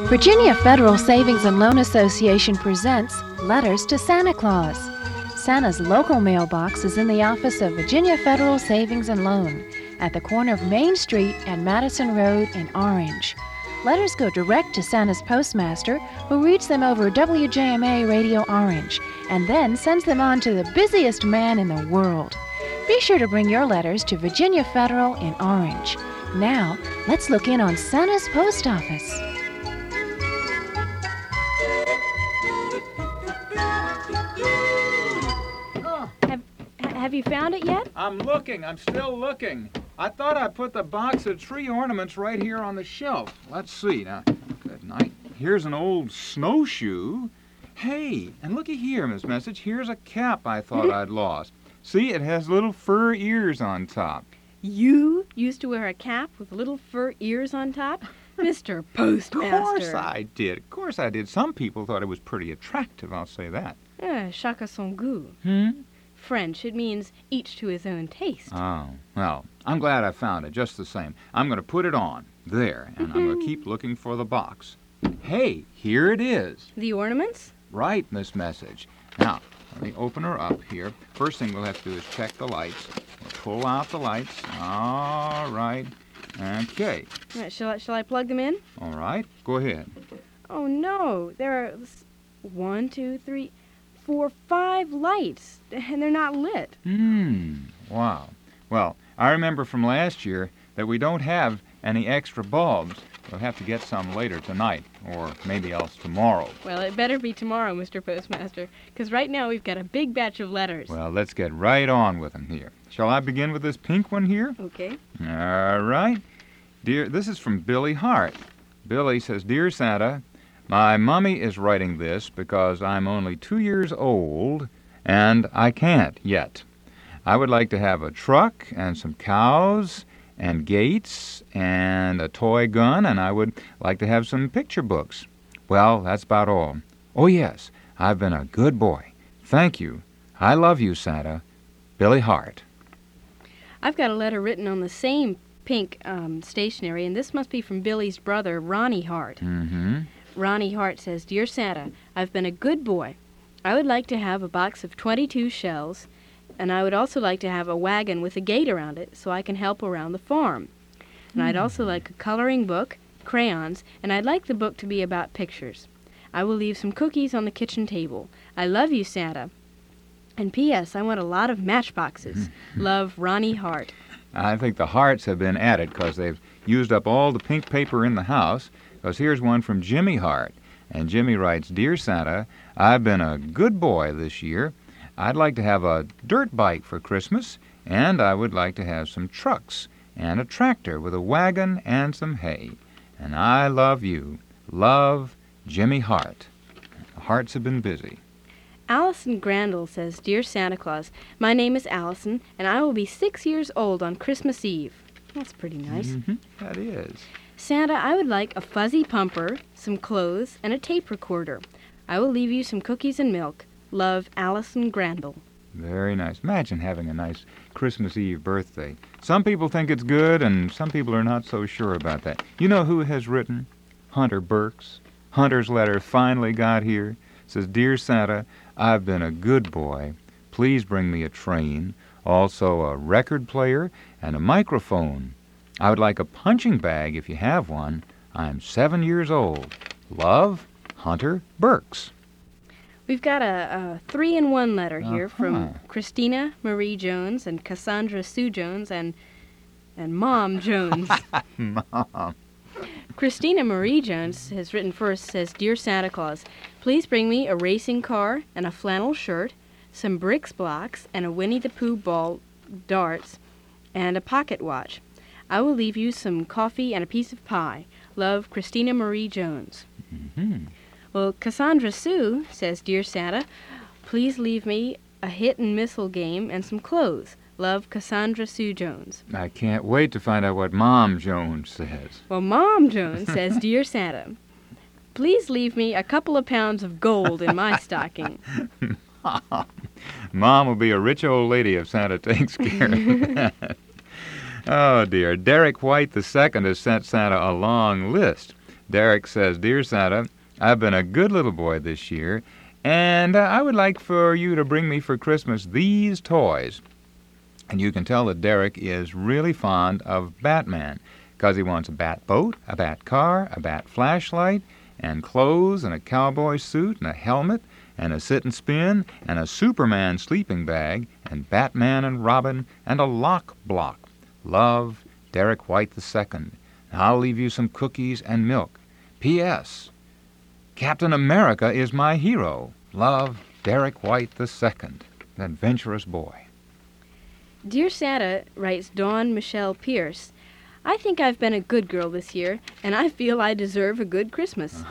Virginia Federal Savings and Loan Association presents Letters to Santa Claus. Santa's local mailbox is in the office of Virginia Federal Savings and Loan at the corner of Main Street and Madison Road in Orange. Letters go direct to Santa's postmaster, who reads them over WJMA Radio Orange and then sends them on to the busiest man in the world. Be sure to bring your letters to Virginia Federal in Orange. Now, let's look in on Santa's post office. Have you found it yet? I'm looking. I'm still looking. I thought I put the box of tree ornaments right here on the shelf. Let's see. Now, good night. Here's an old snowshoe. Hey, and looky here, Miss Message. Here's a cap I thought I'd lost. See, it has little fur ears on top. You used to wear a cap with little fur ears on top? Mr. Postmaster. Of course I did. Of course I did. Some people thought it was pretty attractive, I'll say that. Chacun son goût. French. It means each to his own taste. Oh, well, I'm glad I found it, just the same. I'm going to put it on. There. And I'm going to keep looking for the box. Hey, here it is. The ornaments? Right, Miss Message. Now, let me open her up here. First thing we'll have to do is check the lights. We'll pull out the lights. All right. Okay. Shall I plug them in? All right. Go ahead. Oh, no. There are 1, 2, 3, 4, 5 lights, and they're not lit. Wow. Well, I remember from last year that we don't have any extra bulbs. We'll have to get some later tonight, or maybe else tomorrow. Well, it better be tomorrow, Mr. Postmaster, because right now we've got a big batch of letters. Well, let's get right on with them here. Shall I begin with this pink one here? Okay. All right. Dear, this is from Billy Hart. Billy says, Dear Santa, my mommy is writing this because I'm only 2 years old and I can't yet. I would like to have a truck and some cows and gates and a toy gun, and I would like to have some picture books. Well, that's about all. Oh, yes, I've been a good boy. Thank you. I love you, Santa. Billy Hart. I've got a letter written on the same pink stationery, and this must be from Billy's brother, Ronnie Hart. Ronnie Hart says, Dear Santa, I've been a good boy. I would like to have a box of 22 shells, and I would also like to have a wagon with a gate around it so I can help around the farm. And I'd also like a coloring book, crayons, and I'd like the book to be about pictures. I will leave some cookies on the kitchen table. I love you, Santa. And P.S., I want a lot of matchboxes. Love, Ronnie Hart. I think the Harts have been at it because they've used up all the pink paper in the house. Because here's one from Jimmy Hart. And Jimmy writes, Dear Santa, I've been a good boy this year. I'd like to have a dirt bike for Christmas, and I would like to have some trucks and a tractor with a wagon and some hay. And I love you. Love, Jimmy Hart. The Harts have been busy. Allison Grandel says, Dear Santa Claus, my name is Allison, and I will be 6 years old on Christmas Eve. That's pretty nice. That is. Santa, I would like a fuzzy pumper, some clothes, and a tape recorder. I will leave you some cookies and milk. Love, Allison Grandel. Very nice. Imagine having a nice Christmas Eve birthday. Some people think it's good, and some people are not so sure about that. You know who has written? Hunter Burks. Hunter's letter finally got here. It says, Dear Santa, I've been a good boy. Please bring me a train, also a record player, and a microphone. I would like a punching bag if you have one. I'm 7 years old. Love, Hunter Burks. We've got a 3-in-1 letter here from Christina Marie Jones and Cassandra Sue Jones and Mom Jones. Mom. Christina Marie Jones has written first, says, Dear Santa Claus, please bring me a racing car and a flannel shirt, some bricks blocks, and a Winnie the Pooh ball darts, and a pocket watch. I will leave you some coffee and a piece of pie. Love, Christina Marie Jones. Well, Cassandra Sue says, Dear Santa, please leave me a hit and missile game and some clothes. Love, Cassandra Sue Jones. I can't wait to find out what Mom Jones says. Well, Mom Jones says, Dear Santa, please leave me a couple of pounds of gold in my stocking. Mom will be a rich old lady if Santa takes care of that. Oh, dear. Derek White II has sent Santa a long list. Derek says, Dear Santa, I've been a good little boy this year, and I would like for you to bring me for Christmas these toys. And you can tell that Derek is really fond of Batman, because he wants a bat boat, a bat car, a bat flashlight, and clothes, and a cowboy suit, and a helmet, and a sit and spin, and a Superman sleeping bag, and Batman and Robin, and a lock block. Love, Derek White II. I'll leave you some cookies and milk. P.S. Captain America is my hero. Love, Derek White II. Adventurous boy. Dear Santa, writes Dawn Michelle Pierce, I think I've been a good girl this year, and I feel I deserve a good Christmas.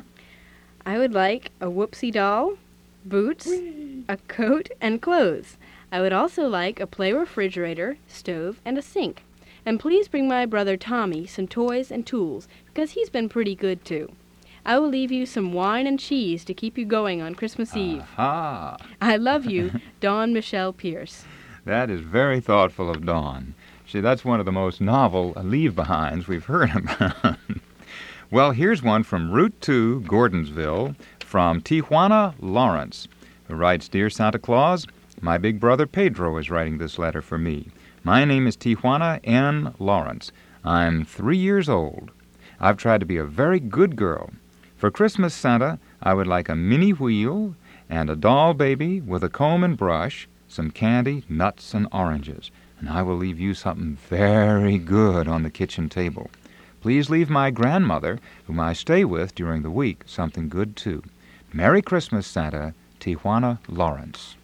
I would like a Whoopsie doll, boots, a coat, and clothes. I would also like a play refrigerator, stove, and a sink. And please bring my brother Tommy some toys and tools, because he's been pretty good too. I will leave you some wine and cheese to keep you going on Christmas Eve. Aha! I love you, Dawn Michelle Pierce. That is very thoughtful of Dawn. See, that's one of the most novel leave-behinds we've heard about. Well, here's one from Route 2, Gordonsville, from Tijuana Lawrence, who writes, Dear Santa Claus, my big brother Pedro is writing this letter for me. My name is Tijuana N. Lawrence. I'm 3 years old. I've tried to be a very good girl. For Christmas, Santa, I would like a mini wheel and a doll baby with a comb and brush, some candy, nuts, and oranges. And I will leave you something very good on the kitchen table. Please leave my grandmother, whom I stay with during the week, something good too. Merry Christmas, Santa, Tijuana Lawrence.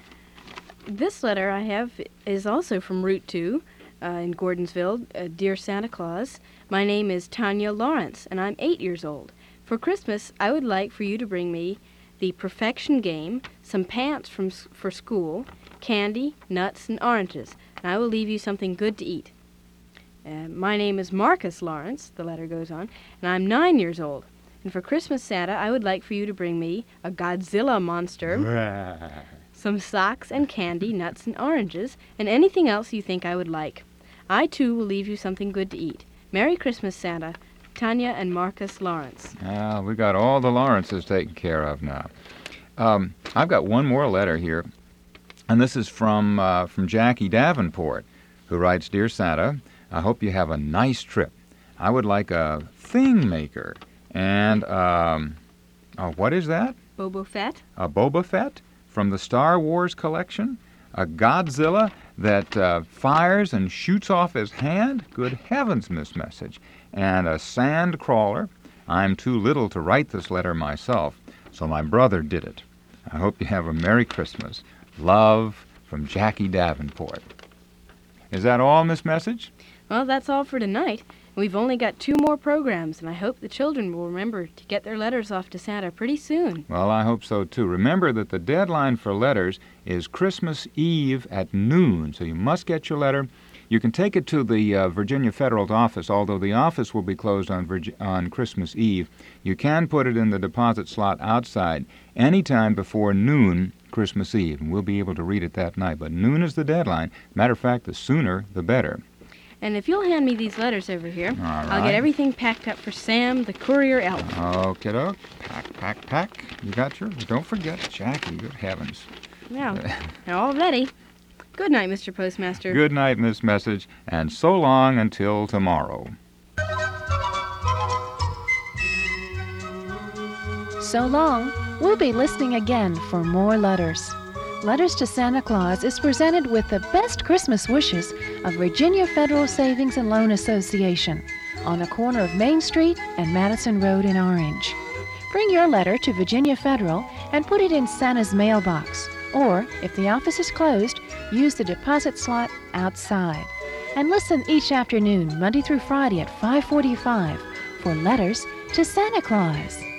This letter I have is also from Route 2 in Gordonsville. Dear Santa Claus, my name is Tanya Lawrence, and I'm 8 years old. For Christmas, I would like for you to bring me the Perfection Game, some pants for school, candy, nuts, and oranges, and I will leave you something good to eat. My name is Marcus Lawrence, the letter goes on, and I'm 9 years old. And for Christmas, Santa, I would like for you to bring me a Godzilla monster, some socks and candy, nuts and oranges, and anything else you think I would like. I, too, will leave you something good to eat. Merry Christmas, Santa. Tanya and Marcus Lawrence. We got all the Lawrences taken care of now. I've got one more letter here, and this is from Jackie Davenport, who writes, Dear Santa, I hope you have a nice trip. I would like a thing maker and, what is that? Boba Fett. A Boba Fett from the Star Wars collection? A Godzilla that fires and shoots off his hand? Good heavens, Miss Message. And a sand crawler. I'm too little to write this letter myself, so my brother did it. I hope you have a Merry Christmas. Love from Jackie Davenport. Is that all, Miss Message? Well, that's all for tonight. We've only got 2 more programs, and I hope the children will remember to get their letters off to Santa pretty soon. Well, I hope so, too. Remember that the deadline for letters is Christmas Eve at noon, so you must get your letter. You can take it to the Virginia Federal office, although the office will be closed on Christmas Eve. You can put it in the deposit slot outside anytime before noon Christmas Eve, and we'll be able to read it that night. But noon is the deadline. Matter of fact, the sooner, the better. And if you'll hand me these letters over here, All right. I'll get everything packed up for Sam, the courier elf. Okey-doke. Pack. You got yours? Don't forget Jackie. Good heavens. Now, they're all ready. Good night, Mr. Postmaster. Good night, Miss Message, and so long until tomorrow. So long. We'll be listening again for more letters. Letters to Santa Claus is presented with the best Christmas wishes of Virginia Federal Savings and Loan Association on the corner of Main Street and Madison Road in Orange. Bring your letter to Virginia Federal and put it in Santa's mailbox. Or, if the office is closed, use the deposit slot outside. And listen each afternoon, Monday through Friday at 5:45 for Letters to Santa Claus.